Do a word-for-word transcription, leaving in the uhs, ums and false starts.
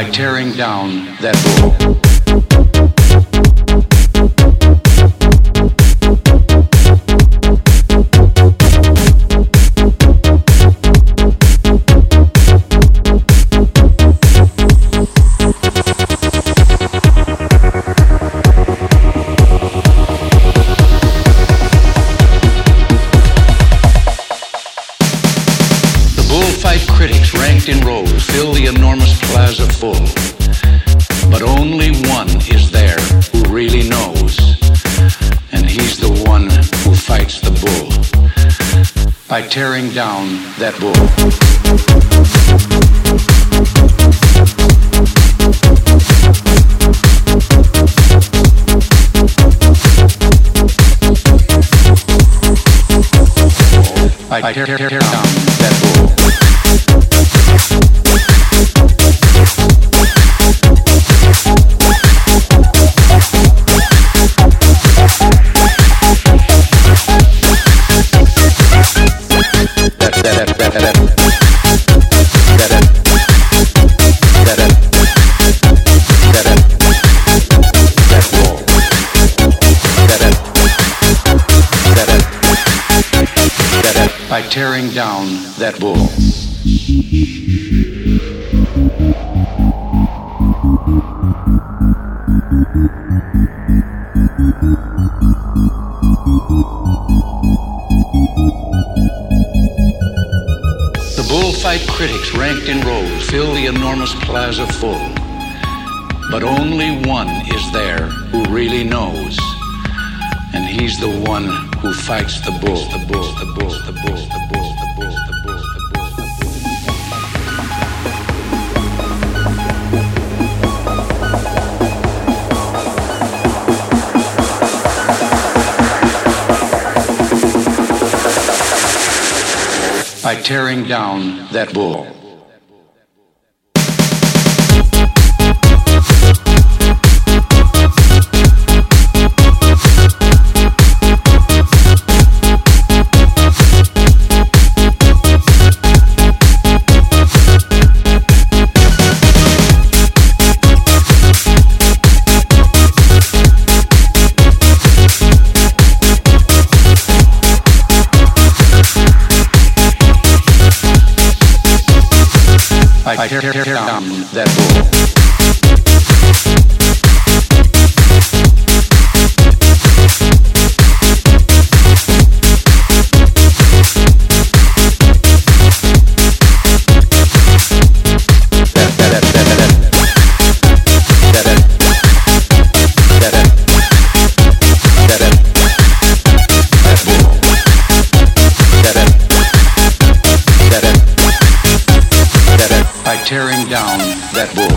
by tearing down that bull. Critics ranked in rows fill the enormous plaza full, but only one is there who really knows, and he's the one who fights the bull by tearing down that bull. By tear, tear, tear down that bull. By tearing down that bull. The bullfight critics ranked in rows fill the enormous plaza full, but only one is there who really knows, and he's the one who fights the bull, the bull, the bull, the bull, the bull, the bull, the bull, the bull, the bull. By tearing down that bull. I tear, tear, tear down that bull. By tearing down that bull.